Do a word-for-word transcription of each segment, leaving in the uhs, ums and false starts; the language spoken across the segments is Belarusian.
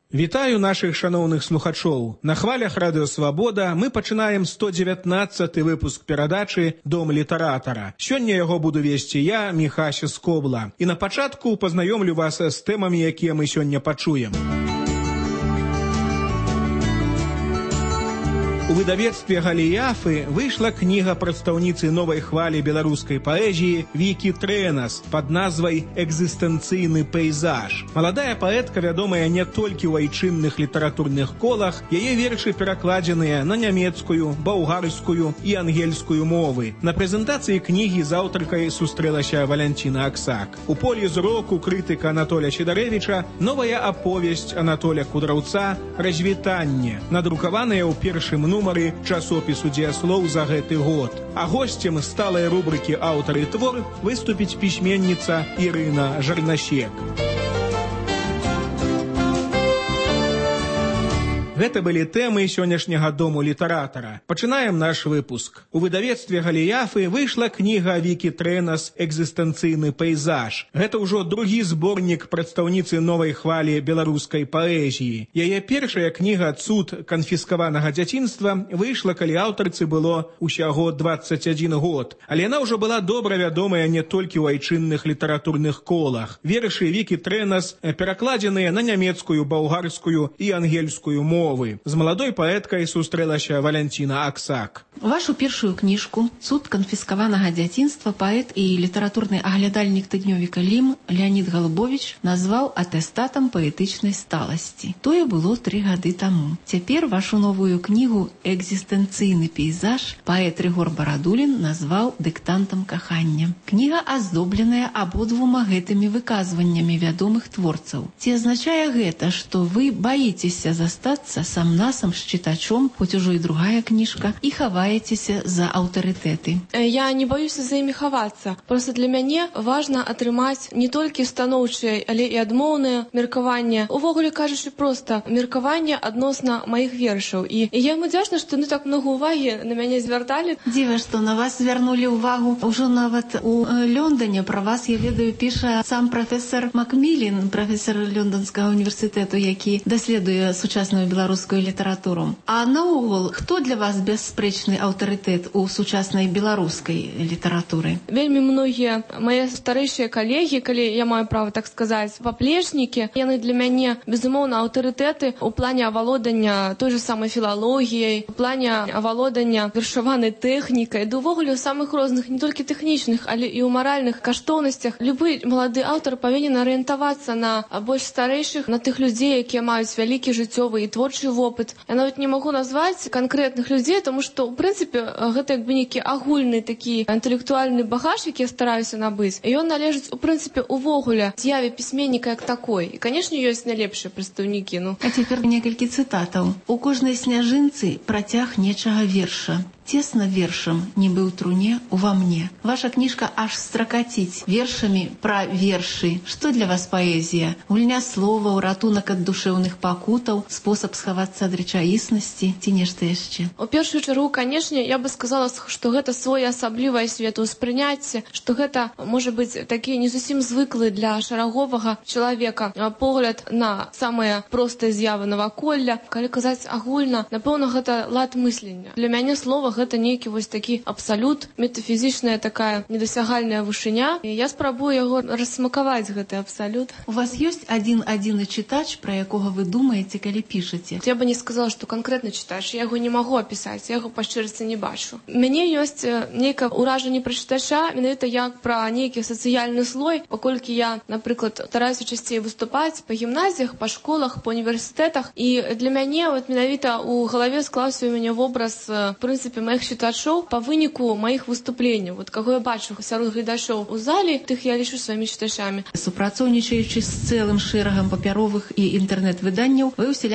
Вітаю нашых шаноўных слухачоў. На хвалях Радыё Свабода мы пачынаем сто дзевятнаццаты выпуск перадачы «Дом літаратара». Сёння яго буду весці я, Міхася Скобла. І на пачатку пазнаёмлю вас з тэмамі, якія мы сёння пачуем. У выдавецтве Галіяфы выйшла кніга прадстаўніцы новай хвалі беларускай паэзіі Вікі Трэнас пад назвай «Экзістэнцыйны пейзаж». Маладая паэтка вядомая не толькі ў айчынных літаратурных колах, яе вершы перакладзеныя на нямецкую, балгарскую і ангельскую мовы. На прэзентацыі кнігі з аўтаркай сустрэлася Валянціна Аксак. У полі зроку крытыка Анатоля Чедарэвіча новая аповесць Анатоля Кудраўца «Развітанне», надрукаваная ў першым нумары часопісу «Дзеяслоў» за гэты год. А госцем сталай рубрыкі «Аўтар і твор» выступіць пісьменніца Ірына Жарнасек. Гэта былі тэмы сённяшняга дому літаратара. Пачынаем наш выпуск. У выдавецтве Галіяфы выйшла кніга Вікі Трэнас «Экзістэнцыйны пейзаж». Гэта ўжо другі зборнік прадстаўніцы новай хвалі беларускай паэзіі. Яе першая кніга «Цуд канфіскаванага дзяцінства» выйшла, калі аўтарцы было ўсяго дваццаць адзін год. Але яна ўжо была добра вядомая не толькі ў айчынных літаратурных колах. Вершы Вікі Трэнас перакладзеныя на нямецкую, балгарскую і ангельскую мову. З маладой паэткай сустрэлася Валянціна Аксак. Вашу першую кніжку «Цуд канфіскаванага дзяцінства» паэт і літаратурны аглядальнік тыднёвіка «Лім» Леонід Галубовіч назваў атэстатам паэтычнай сталасці. Тое было тры гады таму. Цяпер вашу новую кнігу «Экзістэнцыйны пейзаж» паэт Рыгор Барадулін назваў дыктантам кахання. Кніга аздобленая абодвума гэтымі выказваннямі вядомых творцаў. Ці азначае гэта, што вы баіцеся застацца сам-насам з чытачом, хоць ужо і другая кніжка, і хаваецеся за аўтарытэты? Я не баюся за імі хавацца. Проста для мяне важна атрымаць не толькі станоўчае, але і адмоўнае меркаванне. Увогуле кажучы, проста меркаванне адносна маіх вершаў. І я ім удзячна, што яны так многа ўвагі на мяне звярталі. Дзіва, што на вас звярнулі ўвагу ўжо нават у Лондоне. Пра вас, я ведаю, піша сам прафесар Макмілін, прафесар Лондонскага універсітэту, які даследуе сучасную беларускую літаратуру. А наогул, хто для вас бясспрэчны аўтарытэт у сучаснай беларускай літаратуры? Вельмі многія мае старэйшыя калегі, калі я маю права так сказаць, паплечнікі, яны для мяне, безумоўна, аўтарытэты ў плане авалодання той же самай філалогіяй, у плане авалодання вершаванай тэхнікай, да ўвогуле ў самых розных, не толькі тэхнічных, але і ў маральных каштоўнасцях. Любы малады аўтар павінен арыентавацца на больш старэйшых, на тых людзей, якія маюць вялікі жыццёвы і творчы вопыт. Я нават не магу назваць канкрэтных людзей, тому што, у прынцыпе, гэта як бы нейкі агульны такі інтэлектуальны багаж, які я стараюся набыць. І ён належыць, у прынцыпе, увогуле з'яве пісьменніка як такой. І, канешне, ёсць найлепшыя прадстаўнікі. Ну. А цяпер некалькі цытатаў. У кожнай сняжынцы працяг нечага верша. Цесна вершам, нібы ў труне, ува мне. Ваша кніжка аж стракаціць вершамі пра вершы. Што для вас паэзія? Гульня словаў, ратунак ад душэўных пакутаў, спосаб схавацца ад рэчаіснасці ці нешта яшчэ? У першую чаргу, канешне, я бы сказала, што гэта своеасаблівае светаўспрыняцце, што гэта, можа быць, такі не зусім звыклы для шараговага чалавека погляд на самыя простыя з'явы наваколля. Калі казаць агульна, напэўна, гэта лад мыслення. Для мяне слова гэта нейкі вось такі абсалют, метафізічная такая недасягальная вышыня. І я спрабую яго рассмакаваць, гэты абсалют. У вас ёсць адзін адзіны чытач, пра якога вы думаеце, калі пішаце? Я бы не сказала, што канкрэтны чытач. Я яго не магу апісаць, я яго па шчырасці не бачу. У мяне ёсць нейкае ўражанне пра чытача, менавіта як пра нейкі сацыяльны слой, паколькі я, напрыклад, стараюся часцей выступаць па гімназіях, па школах, па універсітэтах. І для мяне вот менавіта ў галаве склаўся у мяне вобраз, в прынцыпе, маіх чытачоў па выніку маіх выступленняў. Вот каго я бачу сярод гледачоў у залі, тых я лічу сваімі чытачамі. Супрацоўнічаючы з цэлым шэрагам папяровых і інтэрнэт-выданняў, вы ўсяляк прапагандуеце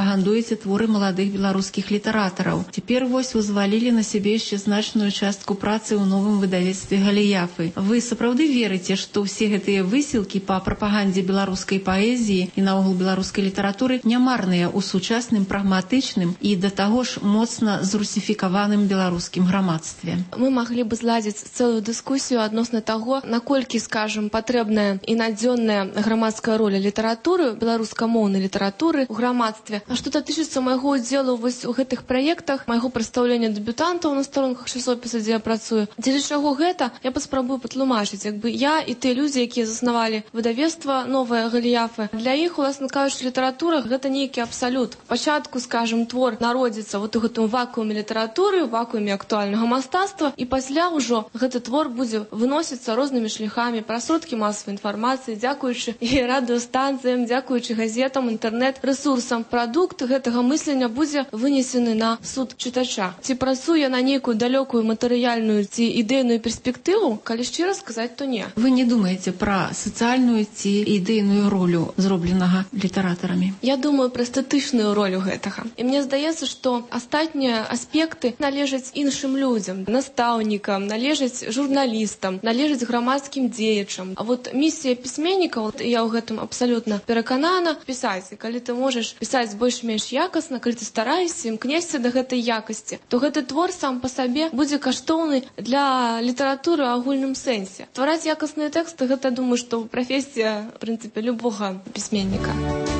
прапагандуеце творы маладых беларускіх літаратараў. Цяпер вось узвалілі на сябе яшчэ значную частку працы ў новым выдавецтве Галіяфы. Вы сапраўды верыце, што ўсе гэтыя высілкі па прапагандзе беларускай паэзіі і наогул беларускай літаратуры нямарныя ў сучасным прагматычным і да таго ж моцна зрусіфікаваным беларускім грамадстве? Мы маглі бы зладзіць цэлую дыскусію адносна таго, наколькі, скажем, патрэбная і надзённая грамадская роля літаратуры, беларускамоўнай літаратуры ў грамадстве. А што датычыцца майго ўдзелу вось у гэтых праектах, майго прадстаўлення дэбютантаў на старонках часопіса, дзе я працую, дзеля чаго гэта, я паспрабую патлумачыць. Як бы я і тыя людзі, якія заснавалі выдавецтва новае Галіяфы, для іх, уласна кажучы, літаратура гэта нейкі абсалют. Пачатку, скажем, твор народзіцца вот у гэтым вакууме літаратуры, вакууме актуальнага мастацтва, і пасля ўжо гэты твор будзе выносіцца рознымі шляхамі праз сродкі масавай інфармацыі, дзякуючы і радыёстанцыям, дзякуючы газетам, інтэрнэт-рэсурсам. Прадукт гэтага мыслення будзе вынесены на суд чытача. Ці працуе на нейкую далёкую матэрыяльную ці ідэйную перспектыву, калі шчыра сказаць, то не. Вы не думаеце пра сацыяльную ці ідэйную ролю зробленага літаратарамі? Я думаю пра эстэтычную ролю гэтага. І мне здаецца, што астатнія аспекты належаць іншым людзям, настаўнікам, належаць журналістам, належаць грамадскім дзеячам. А вот місія пісьменніка, я ў гэтым абсалютна пераканана, пісаць. І калі ты можаш пісаць больш-менш якасна, калі ты стараешся, імкнешся да гэтай якасці, то гэты твор сам па сабе будзе каштоўны для літаратуры ў агульным сэнсе. Ствараць якасныя тэксты, гэта, думаю, што прафесія, в прынцыпе, любога пісьменніка.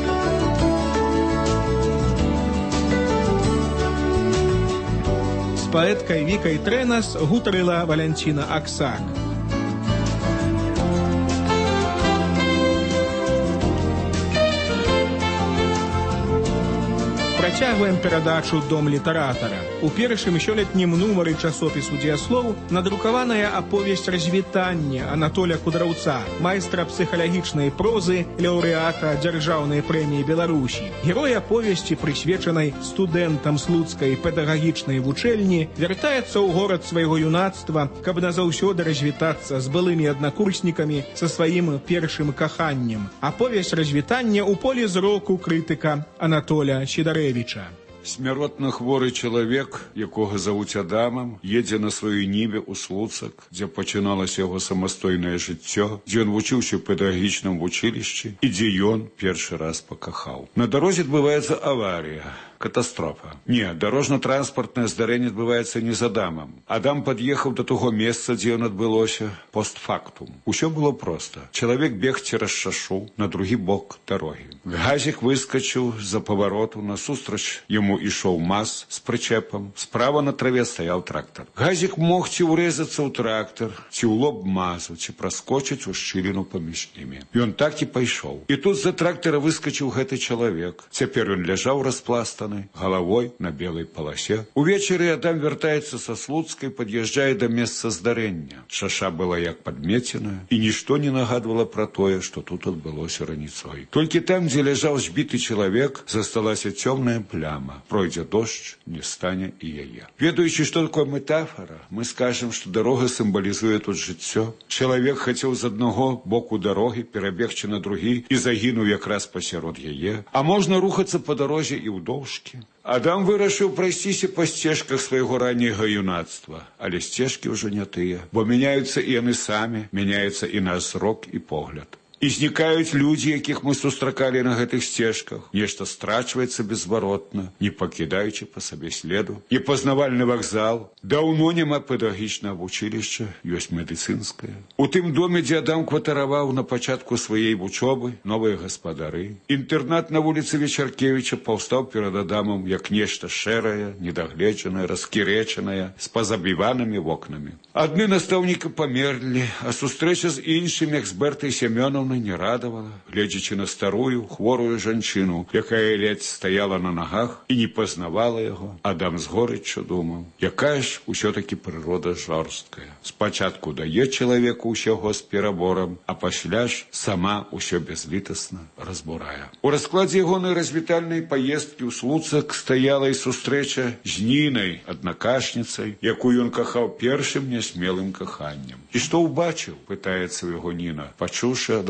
З паэткай Вікай Трэнас гутарыла Валянціна Аксак. Працягваем перадачу «Дом літаратара». У першым сёлетнім нумары часопісу «Дзеяслоў» надрукаваная аповесць развітання Анатоля Кудраўца, майстра псіхалагічнай прозы, лаўрэата дзяржаўнай прэміі Беларусі. Герой аповесці, прысвечанай студэнтам слуцкай педагагічнай вучэльні, вяртаецца ў горад свайго юнацтва, каб назаўсёды развітацца з былымі аднакурснікамі са сваім першым каханнем. Аповесць развітання ў полі зроку крытыка Анатоля Сідарэвіча. Смяротна хворы чалавек, якога завуць Адамам, едзе на сваёй ніве ў Слуцак, дзе пачыналася яго самастойнае жыццё, дзе ён вучыўся ў педагагічным вучылішчы і дзе ён першы раз пакахаў. На дарозе адбываецца аварія. Катастрофа. Не, дорожно-транспортное здарэнне адбываецца не з Адамам. Адам пад'ехаў да таго месца, дзе ён адбылося, постфактум. Усё было проста. Чалавек бег цераз шашу на другі бок дарогі. Газік выскачыў з-за павароту, насустрач яму ішоў маз з прычэпам. Справа на траве стаяў трактар. Газік мог ці ўрэзацца ў трактар, ці ў лоб мазу, ці праскочыць у шчыліну паміж імі. Ён так і пайшоў. І тут з-за трактара выскачыў гэты чалавек. Цяпер ён ляжаў распластаны, головой на белой полосе. Увечері Адам вяртаецца са Слуцкай, пад'язджае да месца здарэння. Шаша была як падмеценая, і нішто не нагадвала пра тое, што тут адбылося раніцой. Толькі там, дзе ляжаў збіты чалавек, засталася цёмная пляма. Пройдзе дождж, не стане і яе. Ведаючы, што такое метафора, мы скажем, што дарога сімвалізуе тут жыццё. Чалавек хацеў з аднаго боку дарогі перабегчы на другі і загінуў якраз пасярод яе. А можна рухацца па дарозе і ўдоўж. Адам вырашыў прайсціся па сцежках свайго ранняга юнацтва, але сцежкі ўжо не тыя, бо мяняюцца і яны самі, мяняецца і наш зрок і погляд. І знікаюць людзі, якіх мы сустракалі на гэтых сцежках. Нешта страчваецца беззваротна, не пакідаючы па сабе следу. І пазнавальны вакзал. Даўно няма педагагічнага вучылішча, ёсць медыцынскае. У тым доме, дзе Адам кватараваў на пачатку сваёй вучобы, новыя гаспадары. Інтэрнат на вуліцы Вечаркевіча паўстаў перад Адамам як нешта шэрае, недагледжанае, раскірэчанае, з пазабіванымі вокнамі. Адны настаўнікі памерлі, а сустрэча з іншымі, як з Бэртай Сямёнаўнай, не радавала, гледзячы на старую, хворую жанчыну, якая ледзь стаяла на нагах і не пазнавала яго. Адам з горыччу думаў, якая ж усё-такі прырода жорсткая. Спачатку дае чалавеку ўсяго з пераборам, а пасля ж сама ўсё бязлітасна разбурае. У раскладзе ягонай развітальнай паездкі ў Слуцак стаяла і сустрэча з Нінай, аднакашніцай, якую ён кахаў першым нясмелым каханнем. І што ўбачыў, пытаецца ў яго Ніна, пачуўшы ад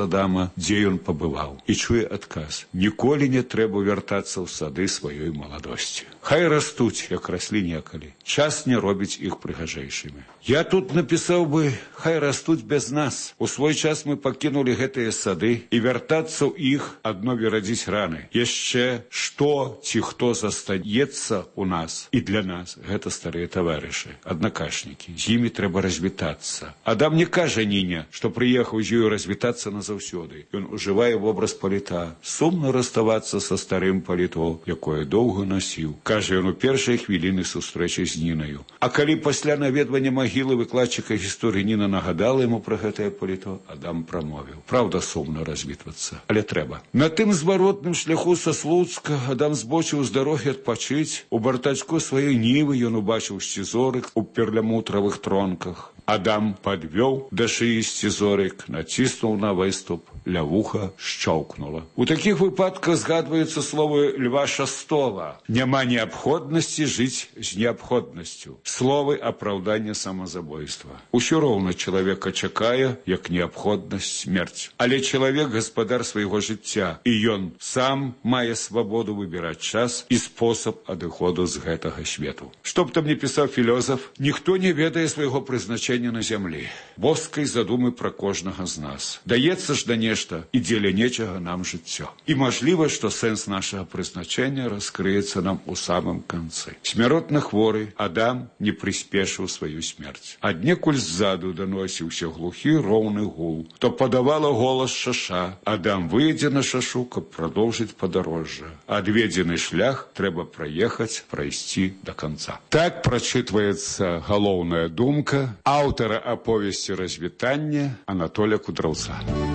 Адама, дзе ён пабываў, і чуе адказ: ніколі не трэба вяртацца ў сады сваёй маладосці. Хай растуць, як раслі некалі. Час не робіць іх прыгажэйшымі. Я тут напісаў бы: хай растуць без нас. У свой час мы пакінулі гэтыя сады, і вяртацца ў іх адно верадзіць раны. Яшчэ што ці хто застаецца у нас і для нас — гэта старыя таварышы, аднакашнікі. З імі трэба развітацца. Адам не кажа Ніне, што прыехаў з ёю развітацца назаўсёды. Ён ужывае вобраз паліта. Сумна расставацца са старым паліто, якое доўга насіў. Кажа ён у першай хвіліны сустрэчы з Нінаю. А калі пасля наведвання магілы выкладчыка гісторыі Ніна нагадала яму пра гэтае паліто, Адам прамовіў: праўда, сумна развітвацца, але трэба. На тым зваротным шляху са Слуцка Адам збочыў з дарогі адпачыць. У бартачку сваёй нівы ён убачыў сцізорык у перламутравых тронках. Адам падвёў да шыі сцізорык, націснуў на выступ, ля вуха шчоўкнула. У такіх выпадках згадваюцца словы Льва Шастова: няма неабходнасці жыць з неабходнасцю. Словы апраўдання самазабойства. Усё роўна чалавека чакае, як неабходнасць, смерць. Але чалавек гаспадар свайго жыцця, і ён сам мае свабоду выбіраць час і спосаб адыходу з гэтага свету. Што б там не пісаў філёзаф, ніхто не ведае свайго прызначэння на зямлі, боскай задумы пра кожнага з нас. Даецца ж да нешта, і дзеля нечага нам жыццё. І мажліва, што сэнс нашага прызначэння раскрыецца нам у самым канцы. Смяротна хворы Адам не прыспешыў сваю смерць. Аднекуль ззаду даносіўся глухі роўны гул. То падавала голас шаша. Адам выйдзе на шашу, каб прадоўжыць падарожжа. Адведзены шлях трэба праехаць, прайсці да канца. Так прачытваецца галоўная думка аўтара аповесці «Развітанне» Анатоля Кудраўца.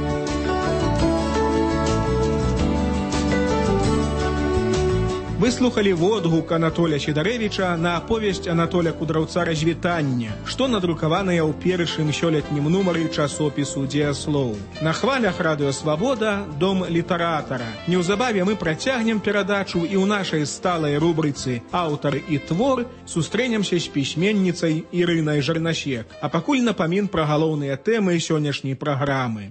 Вы слухали водгук Анатоля Сідарэвіча на аповесць Анатоля Кудраўца «Развітанне», што надрукаваная ў першым сёлетнім нумары часопісу «Дзеяслоў». На хвалях радыё «Свабода» дом літаратара. Неўзабаве мы працягнем перадачу і ў нашай сталай рубрыцы «Аўтар і твор» сустрэнемся з пісьменніцай Ірынай Жарнасек. А пакуль напамін пра галоўныя тэмы сённяшняй праграмы.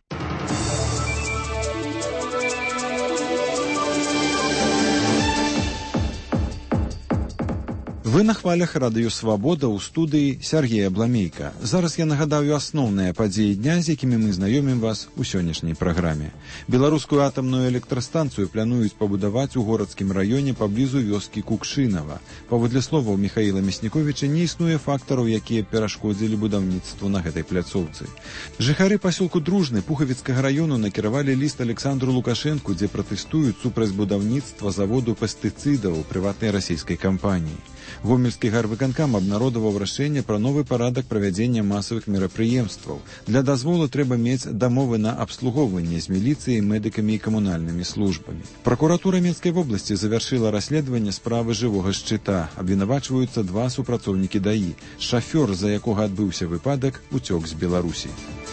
Вы на хвалях радыё «Свабода» ў студыі Сергея Бламейка. Зараз я нагадаю асноўныя падзеі дня, з якімі мы знаёмім вас у сённяшняй праграме. Беларускую атамную электрастанцыю плануюць пабудаваць у горадскім раёне паблізу вёскі Кукшынава. Паводле словаў Міхаіла Мясніковіча, не існуе фактараў, якія перашкодзілі будаўніцтву на гэтай пляцоўцы. Жыхары пасёлку Дружны Пухавіцкага раёну накіравалі ліст Александру Лукашэнку, дзе пратэстуюць супраць будаўніцтва заводу пестыцыдаў прыватнай расійскай кампаніі. Гомельскі гарвыканкам абнародаваў рашэнне пра новы парадак правядзення масавых мерапрыемстваў. Для дазволу трэба мець дамовы на абслугоўванне з міліцыяй, медыкамі і камунальнымі службамі. Пракуратура Менскай вобласці завяршыла расследаванне справы жывога шчыта. Абвінавачваюцца два супрацоўнікі даі. Шафёр, з-за якога адбыўся выпадак, уцёк з Беларусі.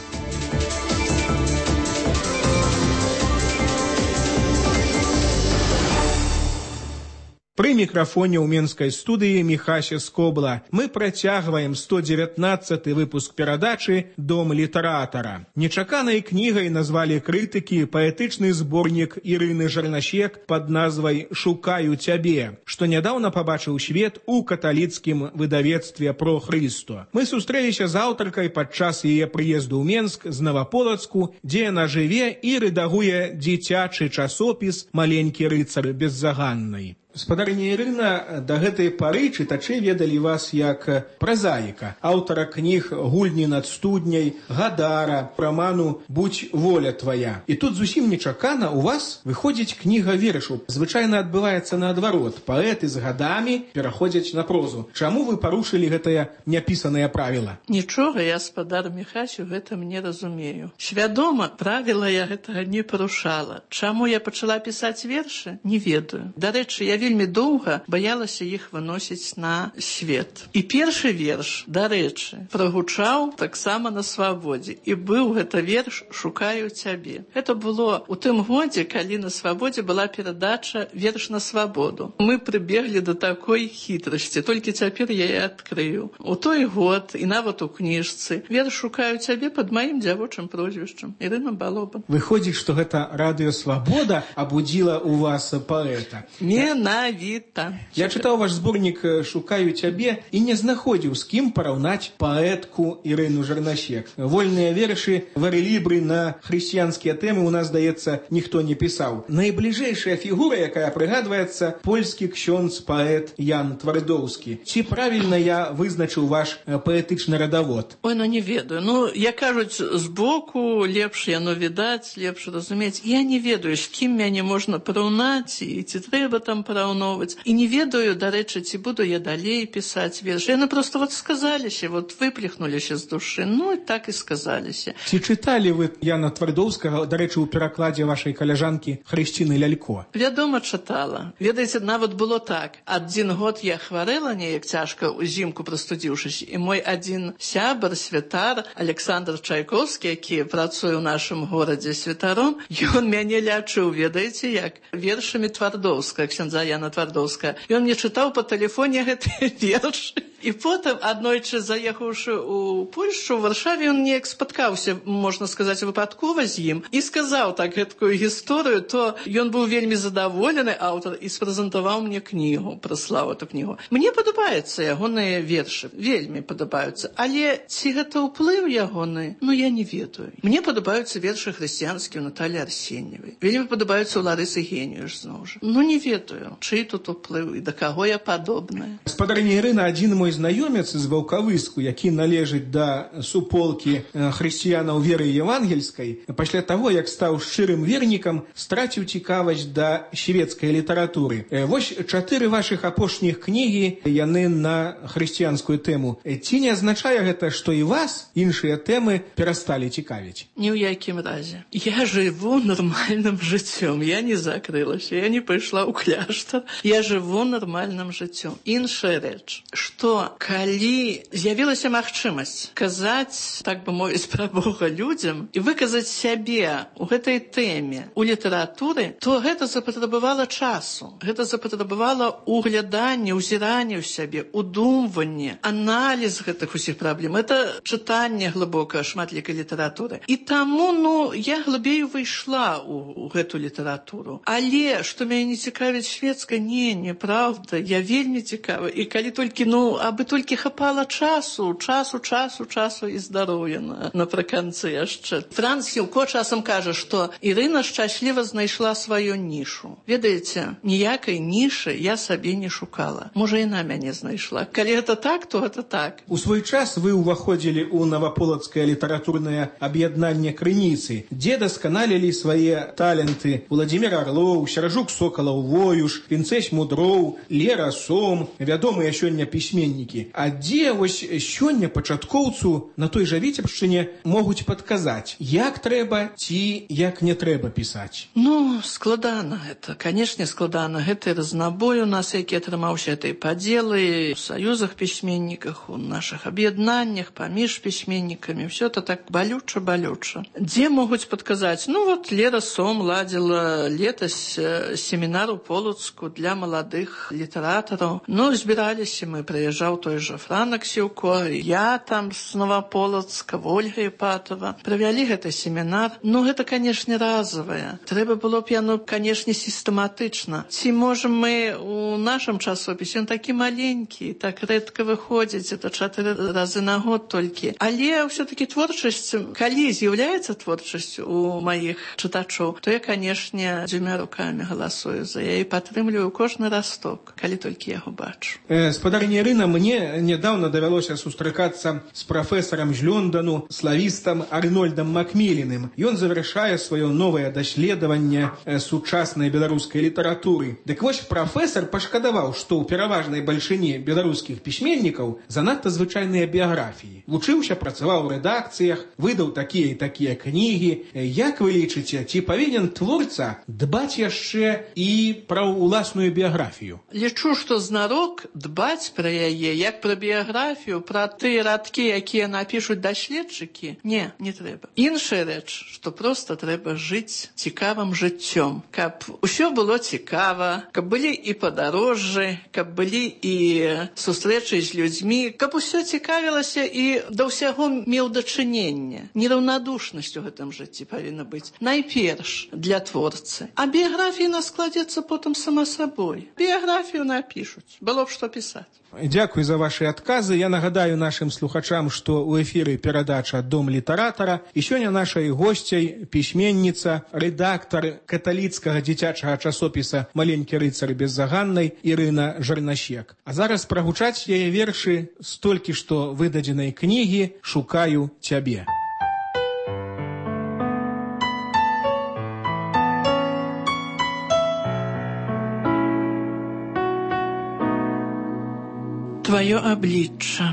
Пры мікрафоне ў менскай студыі Міхася Скобла. Мы працягваем сто дзевятнаццаты выпуск перадачы «Дом літаратара». Нечаканай кнігай назвалі крытыкі паэтычны зборнік Ірыны Жарнасек пад назвай «Шукаю цябе», што нядаўна пабачыў свет у каталіцкім выдавецтве «Про Хрысто». Мы сустрэліся з аўтаркай падчас яе прыезду ў Менск з Наваполацку, дзе яна жыве і рэдагуе дзіцячы часопіс «Маленькі рыцар беззаганнай». Спадарыня Ірына, да гэтай пары чытачы ведалі вас як празаіка, аўтара кніг «Гульні над студняй», «Гадара», раману «Будь воля твая». І тут зусім нечакана у вас выходзіць кніга вершаў. Звычайна адбываецца наадварот. Паэты з гадамі пераходзяць на прозу. Чаму вы парушылі гэтае няпісанае правіла? Нічога, я, спадар Міхасю, гэта мне разумею. Свядома, правіла я гэтага не парушала. Чаму я пачала пісаць вершы? Не ведаю. Дарэчы, я вельмі доўга баялася іх выносіць на свет. І першы верш, дарэчы, прагучаў таксама на свабодзе. І быў гэта верш «Шукаю цябе». Это было ў тым годзе, калі на свабодзе была перадача «Верш на свабоду». Мы прыбеглі да такой хітрасці, толькі цяпер я і адкрыю. У той год, і нават у кніжцы, верш «Шукаю цябе» пад маім дзявочым прозвішчам Ірына Балоба. Выходзіць, што гэта радыё «Свабода» абудзіла у вас паэта. Менавіта. Я чытаў ваш зборнік «Шукаю цябе» і не знаходзіў, з кім параўнаць паэтку Ірыну Жарнасек. Вольныя вершы, варылібры на хрысціянскія тэмы у нас, здаецца, ніхто не пісаў. Найбліжэйшая фігура, якая прыгадваецца, польскі ксёндз-паэт Ян Твардоўскі. Ці правільна я вызначыў ваш паэтычны радавод? Ой, ну не ведаю. Ну, як кажуць, збоку лепш яно відаць, лепш разумець. Я не ведаю, з кім мяне можна параўнаць, і ці трэба там параўноўваць. І не ведаю, дарэчы, ці буду я далей пісаць вершы. Яны проста вот сказаліся, вот выплехнуліся з душы. Ну, і так і сказаліся. Ці чыталі вы Яна Твардоўскага, дарэчы, у перакладзе вашай каляжанкі Хрысціны Лялько? Вядома, чытала. Ведаеце, нават было так. Адзін год я хварэла неяк цяжка, узімку прастудзіўшыся, і мой адзін сябар, святар, Александр Чайковскі, які працуе ў нашым горадзе святаром, ён мяне лячыў, ведаеце, як вершамі Твардоўска, ксяндза Яна Твардоўска. Ён мне чытаў па тэлефоне гэтыя вершы. І потым, аднойчы заехаўшы ў Польшчу, у Варшаве, ён неяк спаткаўся, можна сказаць, выпадкова з ім, і сказаў так гэткую гісторыю, то ён быў вельмі задаволены аўтар і спрэзентаваў мне кнігу, праслаў эту кнігу. Мне падабаюцца ягоныя вершы, вельмі падабаюцца, але ці гэта ўплыў ягоны, ну я не ведаю. Мне падабаюцца вершы хрысціянскія ў Наталі Арсеньевай, вельмі падабаюцца ў Ларысы Геніюш зноў жа. Ну не ведаю, чый тут уплыў і да каго я падобная. Спадарня Ірына, адзін мой знаёмец з Ваўкавыску, які належыць да суполкі хрысціянаў веры евангельскай, пасля таго, як стаў шчырым вернікам, страціў цікавасць да шведскай літаратуры. Вось чатыры вашых апошніх кнігі, яны на хрысціянскую тэму. Ці не азначае гэта, што і вас іншыя тэмы перасталі цікавіць? Ні ў якім разе. Я жыву нармальным жыццём, я не закрылася, я не пайшла ў кляштар, я жыву нармальным жыццём. Іншая рэч, што калі з'явілася магчымасць казаць, так бы мовіць, пра Бога людзям і выказаць сябе ў гэтай тэме, у літаратуры, то гэта запатрабавала часу. Гэта запатрабавала угляданне, узіранне ў сябе, удумванне, аналіз гэтых усіх праблем. Это чытанне глыбокае шматлікай літаратуры. І таму, ну, я глыбей увайшла ў, ў гэту літаратуру. Але, што мяне не цікавіць шведска, не, неправда, я вельмі цікава. І калі толькі, ну, аби толькі хапала часу, часу, часу, часу і здароўя на, напрыканцы яшчэ. Франц Хілко часам кажа, што Ірына шчасліва знайшла сваю нішу. Ведаеце, ніякай нішы я сабе не шукала. Можа, яна мяне знайшла. Калі гэта так, то гэта так. У свой час вы ўваходзілі ў Наваполацкае літаратурнае аб'яднанне «Крыніцы», дзе дасканалілі свае таленты Владзімір Арлоў, Сяражук Сокалаў Воюш, Пінцэсь Мудроў, Лера Сом, вядомыя сёння пісьменнікі. А дзе вось сёння пачаткоўцу на той жа Віцебшчыне могуць падказаць, як трэба ці як не трэба пісаць? Ну, складана гэта. Канешне, складана. Гэты разнабой у нас, які атрымаўся, этой падзелы, у саюзах пісьменніках, у нашых аб'яднаннях, паміж пісьменнікамі. Всё это так балюча-балюча. Дзе могуць падказаць? Ну, вот Лера Сом ладзіла летась семінар у Полацку для маладых літаратараў. Ну, збіраліся мы, прыязджаў той жа Франак Сіўко, я там з Новаполацка, Ольга Іпатова. Правялі гэты семінар. Ну, гэта, канешне, разавае. Трэба было б яно, канешне, сістэматычна. Ці можам мы у нашым часопісе, ён такі маленькі, так рэдка выходзіць, это чатыры разы на год толькі. Але ўсё-такі творчасць, калі з'яўляецца творчасць у маіх чытачоў, то я, канешне, дзвюма рукамі галасую за яе і падтрымліваю кожны расток, калі толькі яго бачу. Спадарня Ірына, Мне недавно давялося сустракацца з прафесарам з Лондану, славістам Арнольдам Макміліным. Ён завяршае сваё новае даследаванне сучаснай беларускай літаратуры. Дык вось прафесар пашкадаваў, што ў пераважнай бальшыні беларускіх пісьменнікаў занадта звычайныя біяграфіі. Вучыўся, працаваў у рэдакцыях, выдаў такія і такія кнігі. Як вы лічыце, ці павінен творца дбаць яшчэ і пра ўласную біяграфію? Лічу, што знарок дбаць пра яе, як пра біяграфію, пра тыя радкі, якія напішуць даследчыкі, не, не трэба. Іншая рэч, што проста трэба жыць цікавым жыццём, каб усё было цікава, каб былі і падарожжы, каб былі і сустрэчы з людзьмі, каб усё цікавілася і да ўсяго меў дачыненне. Нераўнадушнасць у гэтым жыцці павінна быць найперш для творцы. А біяграфія складзецца потым сама сабой. Біяграфію напішуць, было б што пісаць. Дзякуй за ваши адказы. Я нагадаю нашим слухачам, што ў эфіры перадача «Дом літаратара». І сёння нашай госцяй пісьменніца, рэдактар каталіцкага дзіцячага часопіса «Маленькі рыцар беззаганнай» Ірына Жарнасек. А зараз прагучаць яе вершы з толькі што выдадзенай кнігі «Шукаю цябе». Твое обличчя.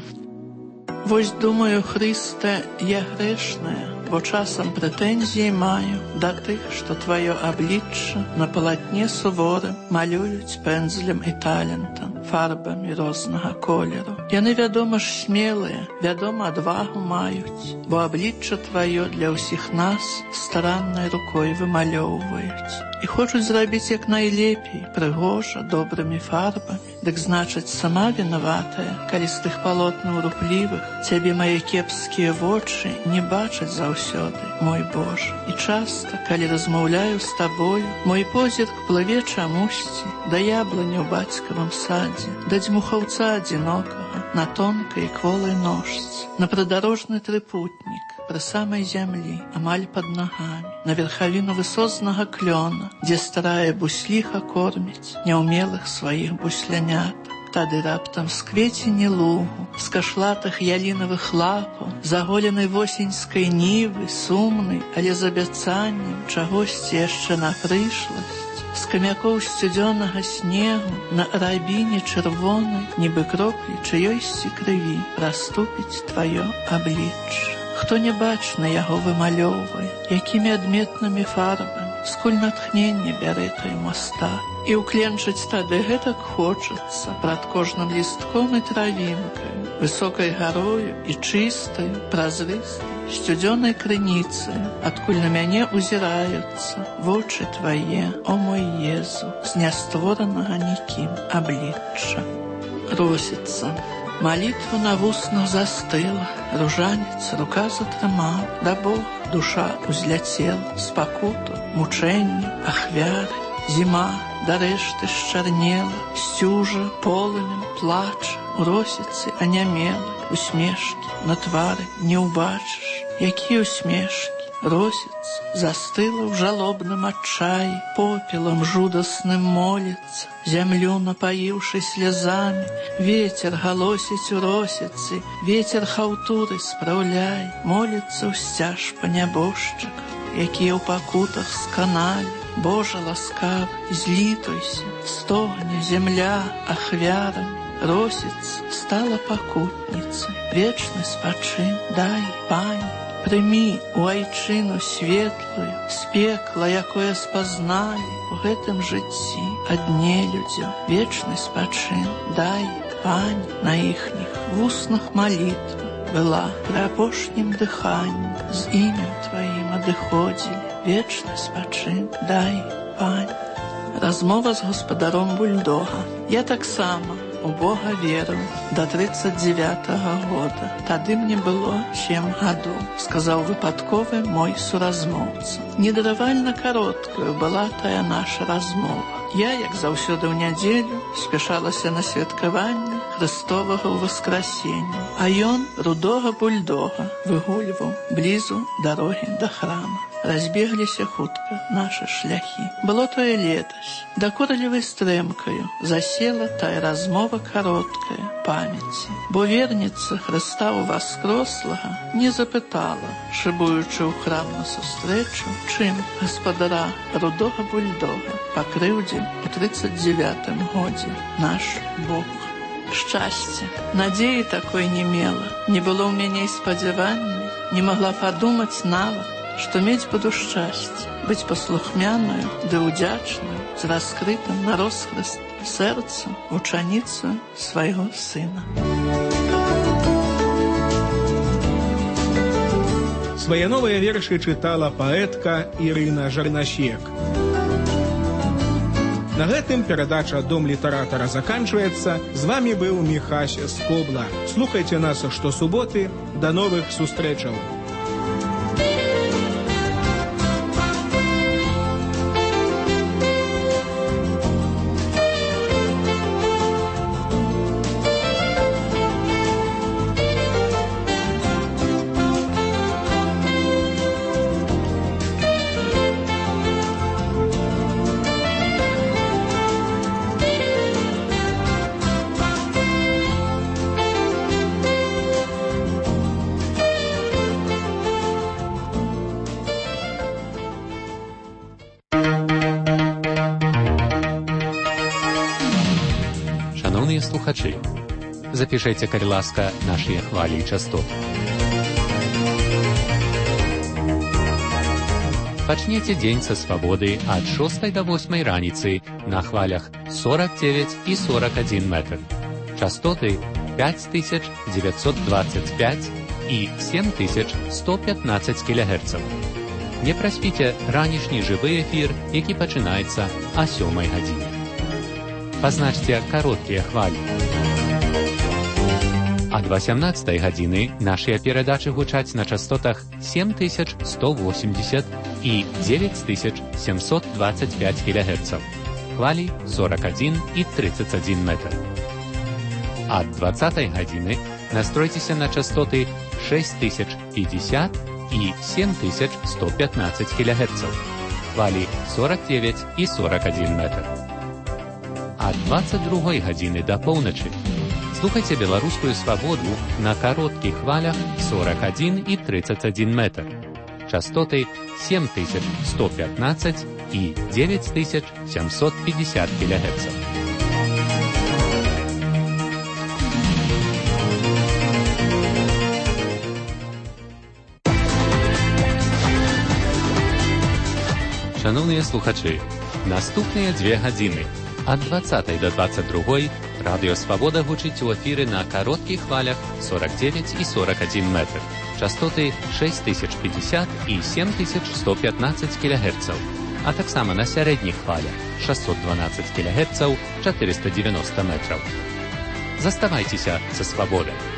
Вось думаю, Христе, я грешная, бо часом претензії маю до тих, що твоє обличчя на полотні суворим малюють пензлем і талентом, фарбами розного кольору. Яны, вядома ж, смелые, вядома, адвагу мають, бо обличчя твоє для усіх нас старанною рукою вимальовують. І хочуть зробити як найлепей, пригожа, добрими фарбами. Дык значыць, сама вінаватая, калі з тых палотнаў руплівых цябе мае кепскія вочы не бачаць заўсёды, мой Боже. І часта, калі размаўляю з табою, мой позірк плыве чамусьці да яблыні ў бацькавым садзе, да дзьмухаўца адзінокага на тонкай кволай ножцы, на прыдарожны трыпутнік, пры самай зямлі, амаль пад нагамі, на верхавіну высознага клёна, дзе старая бусліха корміць няўмелых сваіх буслянят. Тады раптам з кветені лугу, з кашлатых ялінавых лапаў, заголенай восеньскай нівы, сумнай, але з абяцаннем чагосьці яшчэ на прышласць, з камякоў сцюдзёнага снегу на рабіне чырвонай, нібы кроплі чыёйсьці крыві, праступіць тваё аблічча. Хто не бачна яго вымалёўвае, якімі адметнымі фарбамі, скуль натхненне бярэ той мастак. І ўкленчыць тады гэтак хочацца прад кожным лістком і травінкаю, высокай гарою і чыстаю, празрыстай, сцюдзёнай крыніцаю, адкуль на мяне узіраюцца вочы твае, о мой Езу, з нястворанага нікім аблічча. Росіцца. Молитва на вуснах застыла, ружанец рука затрымаў, да Бог душа узляцела, спакуту, мучэння, ахвяры, зіма да рэшты счарнела, сцюжа полымем плача, у росіцы анямела, усмешкі на твары не ўбачыш, якія усмешкі. Росіца застыла ў жалобным адчаі, попелам жудасным моліцца, зямлю напаіўшы слязамі, ветер галосіць у росіцы, ветер хаўтуры спраўляй, моліцца ў сцяж па нябожчыках, якія ў пакутах сканалі. Божа ласкавы, злітуйся, стогне зямля ахвярамі. Росіца стала пакутніцай, вечны спачын дай, Пані. Прымі у айчыну светлую, з пекла, якое спазналі у гэтым жыцці адне людзям. Вечны спачын дай, Пані, на іхніх вуснах малітва была пры апошнім дыханні, з імем тваім адыходзілі. Вечны спачын дай, Пані. Размова з гаспадаром бульдога. Я таксама у Бога верыў да тридцать девятого года. Тады мне было сем гадоў, сказаў выпадковы мой суразмоўца. Недаравальна кароткаю была тая наша размова. Я, як заўсёды ў нядзелю, спяшалася на святкаванне Христовага ўваскрасення, а ён рудога бульдога выгульваў блізу дарогі да храма. разбегліся хутка нашы шляхі. Было тое летась, дакорлівай стрэмкаю засела тая размова кароткая памяці, бо верніца Хрыста ўваскрослага не запытала, шыбуючы ў храм на сустрэчу, чым гаспадара рудога бульдога пакрыўдзіў у тридцать девятым годзе наш Бог. Шчасце, надзеі такой не мела, не было ў мяне і спадзявання, не магла падумаць нават, што мець буду шчасце, быць паслухмянаю ды ўдзячнаю з раскрытым на розхрыст сэрцам вучаніцаю свайго сына. Свае новыя вершы чытала паэтка Ірына Жарнасек. На гэтым перадача «Дом літаратара» заканчваецца. З вамі быў Міхась Скобла. Слухайце нас штосуботы. Да новых сустрэчаў. Шановні слухачі, запишіть, калі ласка, наші хвалі і частоти. Пачніце дзень са свабоды ад шостай да восьмай раніцы на хвалях сорок девять і сорок один метр. Частоты пять тысяч девятьсот двадцать пять і семь тысяч сто пятнадцать кілогерцаў. Не праспіце ранішні жывы эфір, які пачынаецца а сёмай гадзіне. Пазначце кароткія хвалі. Ад восемнадцатай гадзіны нашыя перадачы гучаць на частотах семь тысяч сто восемьдесят і девять тысяч семьсот двадцать пять кілогерцаў. Хвалі сорок один і тридцать один метр. Ад двадцатай гадзіны настройцеся на частоты шесть тысяч пятьдесят і семь тысяч сто пятнадцать кілогерцаў. Хвалі сорок девять і сорок один метр. Ад двадцать другой гадзіны да поўначы слухайце беларускую свабоду на кароткіх хвалях сорок один і тридцать один метр. Частоты семь тысяч сто пятнадцать і девять тысяч семьсот пятьдесят килогерцев. Шановні слухачі, наступныя две гадзіны ад двадцатай да двадцать другой радыё Свабода гучыць у эфіры на кароткіх хвалях сорок девять і сорок один метр. Частоты шесть тысяч пятьдесят і семь тысяч сто пятнадцать килогерцаў, а таксама на сярэдніх хвалях шестьсот двенадцать килогерцаў, четыреста девяносто метров. Заставайцеся са Свабодай.